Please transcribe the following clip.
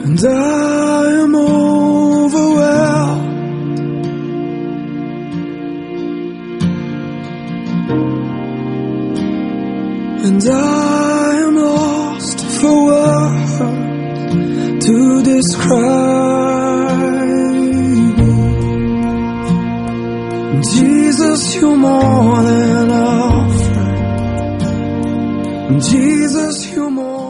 and I am overwhelmed. And I am lost for words to describe you. Jesus, you're more than a friend. Jesus, you're more